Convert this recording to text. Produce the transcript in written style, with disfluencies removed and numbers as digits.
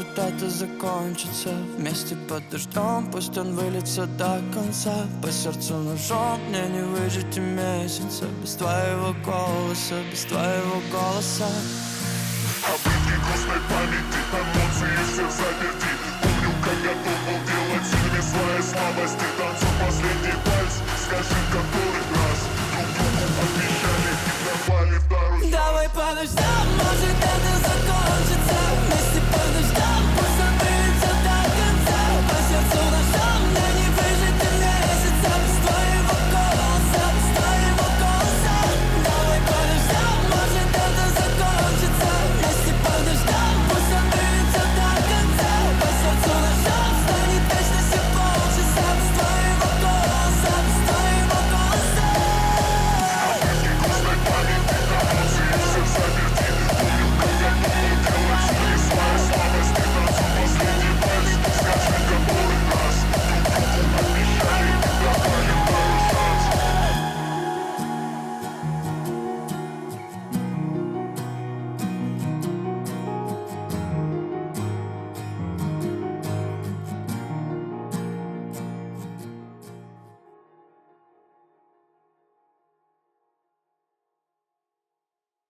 может это закончится. Вместе под дождем, пусть он выльется до конца. По сердцу ножом мне не выжить и месяца без твоего голоса, без твоего голоса. Обрывки грустной памяти, эмоции все заперти. Помню, как готов был делать фильме своей слабости. Танцуй последний вальс, скажи, который раз друг другу обещали и пропали второй шанс. Давай подождем, может это закончится.